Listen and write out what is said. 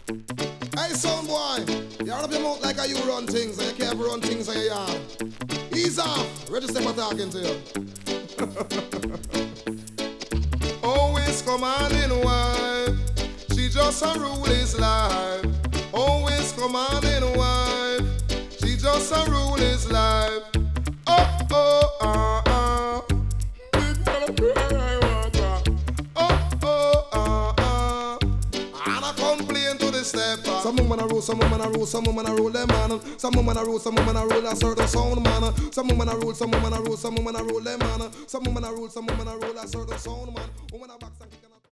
Hey, son boy, you run up your mouth like how you run things, and you can't run things on your yard. Ease off. Register for talking to you. Always commanding wife, she just a rule his life. Always commanding wife, she just a rule his life. Oh, oh, big fella cry water. Oh, oh, and I complain to the stepper. Some woman a rule, some woman a rule, some woman a rule them man. Some woman a rule, some woman a rule a certain sound man. Some woman a rule, some woman a rule, some woman a rule them man. Some woman a rule, some woman a rule a certain sound man. Woman a box and kick